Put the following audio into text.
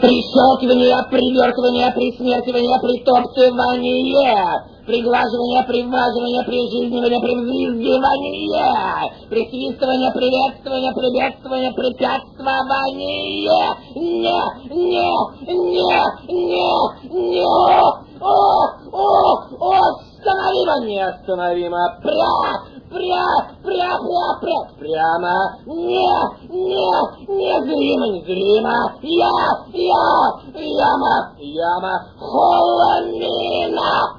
Прищелкивание, привертывание, присмертивание, притоптывание, приглаживание, приваживание, прижизнивание, привзвизгивание, присвистывание, приветствование, приветствование, препятствование. Остановимо, неостановимо, прямо, незримо, яма, холмина.